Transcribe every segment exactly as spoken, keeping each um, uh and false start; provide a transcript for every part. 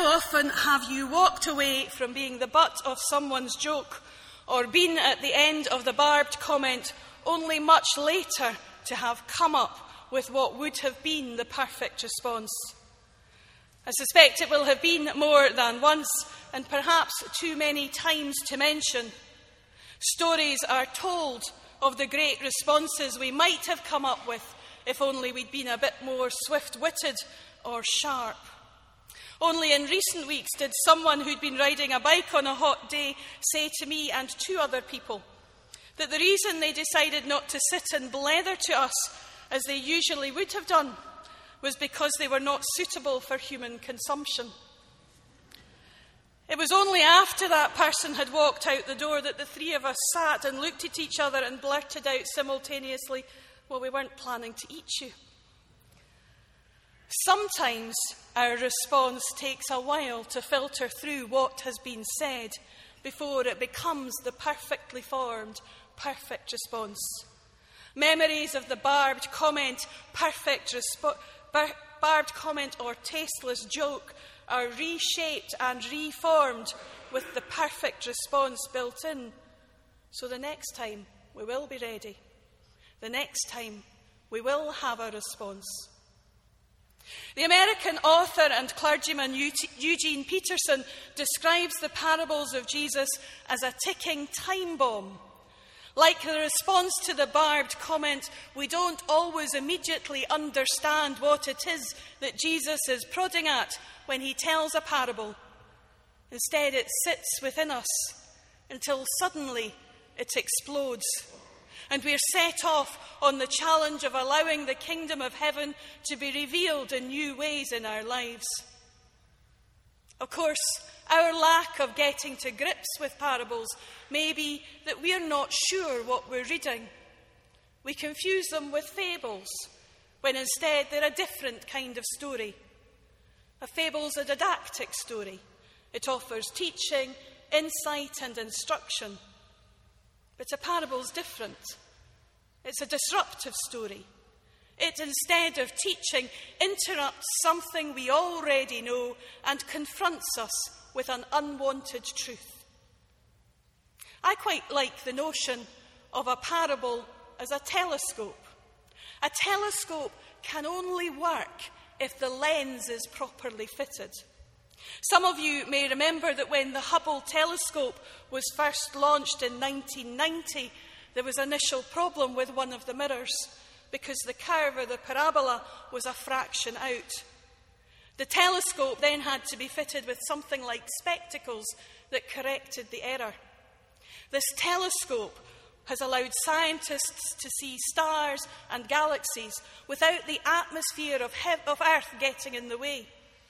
How often have you walked away from being the butt of someone's joke or been at the end of the barbed comment only much later to have come up with what would have been the perfect response? I suspect it will have been more than once, and perhaps too many times to mention. Stories are told of the great responses we might have come up with if only we'd been a bit more swift-witted or sharp. Only in recent weeks did someone who'd been riding a bike on a hot day say to me and two other people that the reason they decided not to sit and blether to us as they usually would have done was because they were not suitable for human consumption. It was only after that person had walked out the door that the three of us sat and looked at each other and blurted out simultaneously, "Well, we weren't planning to eat you." Sometimes our response takes a while to filter through what has been said before it becomes the perfectly formed, perfect response. Memories of the barbed comment, perfect respo- bar- barbed comment or tasteless joke are reshaped and reformed with the perfect response built in. So the next time we will be ready. The next time we will have a response. The American author and clergyman Eugene Peterson describes the parables of Jesus as a ticking time bomb. Like the response to the barbed comment, we don't always immediately understand what it is that Jesus is prodding at when he tells a parable. Instead, it sits within us until suddenly it explodes, and we're set off on the challenge of allowing the kingdom of heaven to be revealed in new ways in our lives. Of course, our lack of getting to grips with parables may be that we're not sure what we're reading. We confuse them with fables, when instead they're a different kind of story. A fable's a didactic story. It offers teaching, insight, and instruction. But a parable's different. It's a disruptive story. It, instead of teaching, interrupts something we already know and confronts us with an unwanted truth. I quite like the notion of a parable as a telescope. A telescope can only work if the lens is properly fitted. Some of you may remember that when the Hubble telescope was first launched in nineteen ninety, there was an initial problem with one of the mirrors because the curve or the parabola was a fraction out. The telescope then had to be fitted with something like spectacles that corrected the error. This telescope has allowed scientists to see stars and galaxies without the atmosphere of, he- of Earth getting in the way.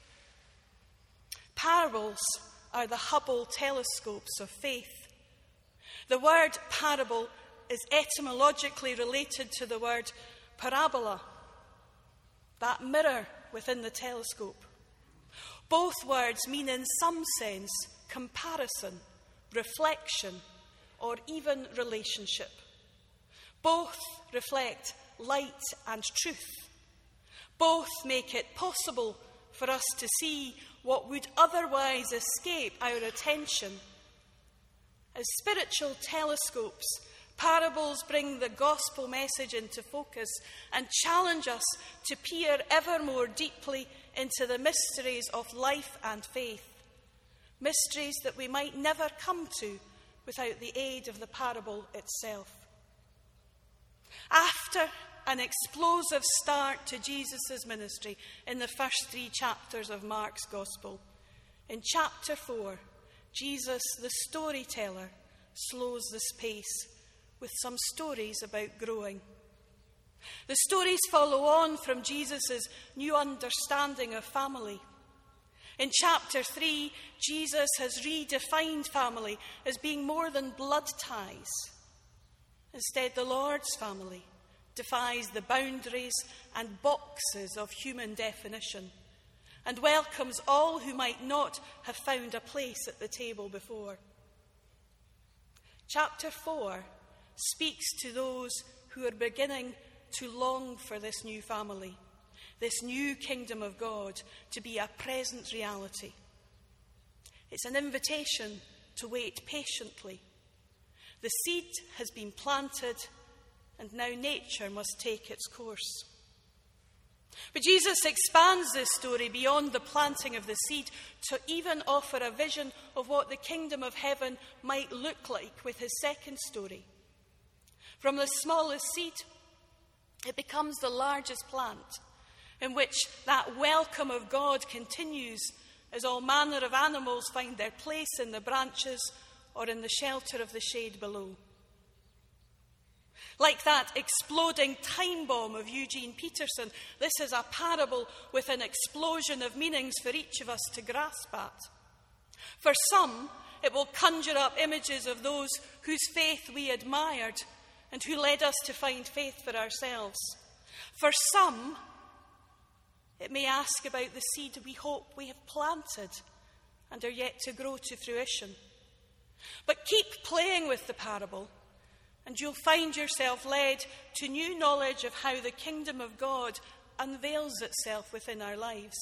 Parables are the Hubble telescopes of faith. The word parable is etymologically related to the word parabola, that mirror within the telescope. Both words mean in some sense comparison, reflection, or even relationship. Both reflect light and truth. Both make it possible for us to see what would otherwise escape our attention. As spiritual telescopes, parables bring the gospel message into focus and challenge us to peer ever more deeply into the mysteries of life and faith, mysteries that we might never come to without the aid of the parable itself. After an explosive start to Jesus' ministry in the first three chapters of Mark's Gospel, in chapter four, Jesus, the storyteller, slows the pace with some stories about growing. The stories follow on from Jesus' new understanding of family. In chapter three, Jesus has redefined family as being more than blood ties. Instead, the Lord's family defies the boundaries and boxes of human definition and welcomes all who might not have found a place at the table before. Chapter four speaks to those who are beginning to long for this new family, this new kingdom of God to be a present reality. It's an invitation to wait patiently. The seed has been planted, and now nature must take its course. But Jesus expands this story beyond the planting of the seed to even offer a vision of what the kingdom of heaven might look like with his second story. From the smallest seed, it becomes the largest plant, in which that welcome of God continues as all manner of animals find their place in the branches or in the shelter of the shade below. Like that exploding time bomb of Eugene Peterson, this is a parable with an explosion of meanings for each of us to grasp at. For some, it will conjure up images of those whose faith we admired and who led us to find faith for ourselves. For some, it may ask about the seed we hope we have planted and are yet to grow to fruition. But keep playing with the parable, and you'll find yourself led to new knowledge of how the kingdom of God unveils itself within our lives.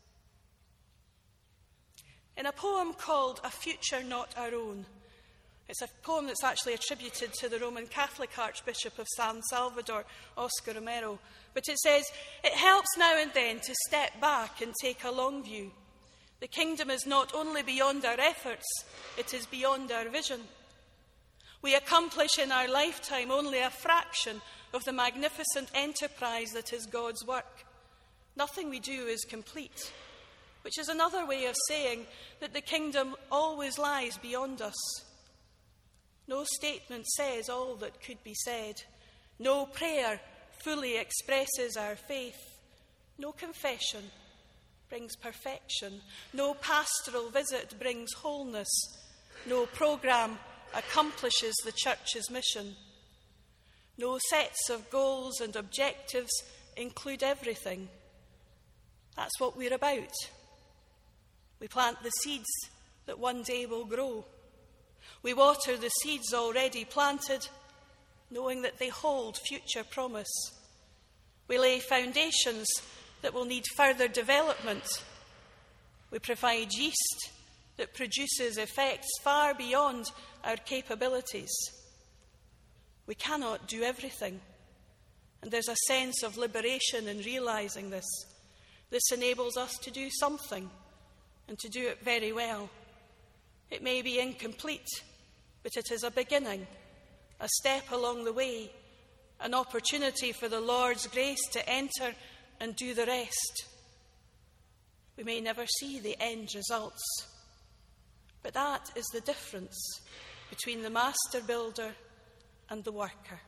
In a poem called A Future Not Our Own, it's a poem that's actually attributed to the Roman Catholic Archbishop of San Salvador, Oscar Romero, but it says, "It helps now and then to step back and take a long view. The kingdom is not only beyond our efforts, it is beyond our vision. We accomplish in our lifetime only a fraction of the magnificent enterprise that is God's work. Nothing we do is complete," which is another way of saying that the kingdom always lies beyond us. No statement says all that could be said. No prayer fully expresses our faith. No confession brings perfection. No pastoral visit brings wholeness. No programme accomplishes the church's mission. No sets of goals and objectives include everything. That's what we're about. We plant the seeds that one day will grow. We water the seeds already planted, knowing that they hold future promise. We lay foundations that will need further development. We provide yeast that produces effects far beyond our capabilities. We cannot do everything, and there's a sense of liberation in realizing this. This enables us to do something, and to do it very well. It may be incomplete, but it is a beginning, a step along the way, an opportunity for the Lord's grace to enter and do the rest. We may never see the end results, but that is the difference between the master builder and the worker.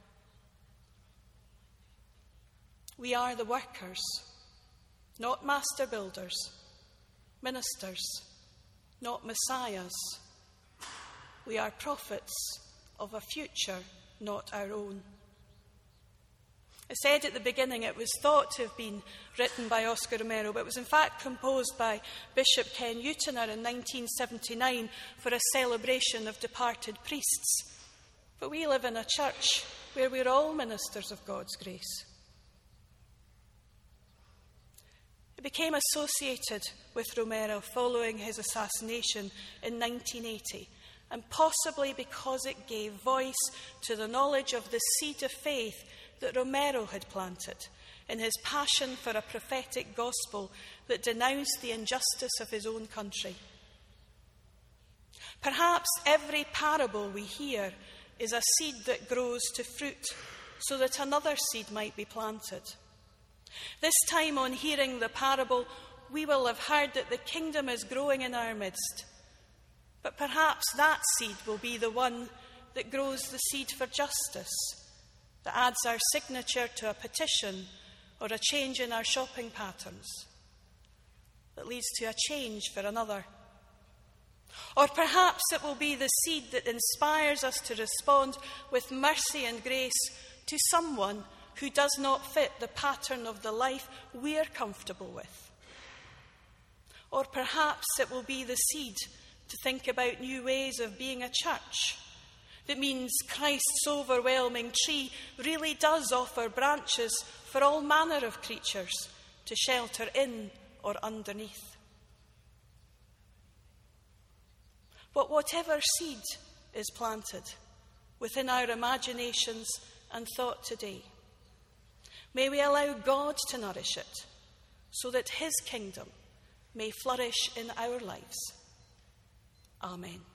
We are the workers, not master builders, ministers, not messiahs. We are prophets of a future not our own. I said at the beginning it was thought to have been written by Oscar Romero, but it was in fact composed by Bishop Ken Utener in nineteen seventy-nine for a celebration of departed priests. But we live in a church where we're all ministers of God's grace. It became associated with Romero following his assassination in nineteen eighty, and possibly because it gave voice to the knowledge of the seed of faith that Romero had planted in his passion for a prophetic gospel that denounced the injustice of his own country. Perhaps every parable we hear is a seed that grows to fruit so that another seed might be planted. This time on hearing the parable, we will have heard that the kingdom is growing in our midst. But perhaps that seed will be the one that grows the seed for justice, that adds our signature to a petition or a change in our shopping patterns, that leads to a change for another. Or perhaps it will be the seed that inspires us to respond with mercy and grace to someone who does not fit the pattern of the life we're comfortable with. Or perhaps it will be the seed to think about new ways of being a church. That means Christ's overwhelming tree really does offer branches for all manner of creatures to shelter in or underneath. But whatever seed is planted within our imaginations and thought today, may we allow God to nourish it, so that his kingdom may flourish in our lives. Amen.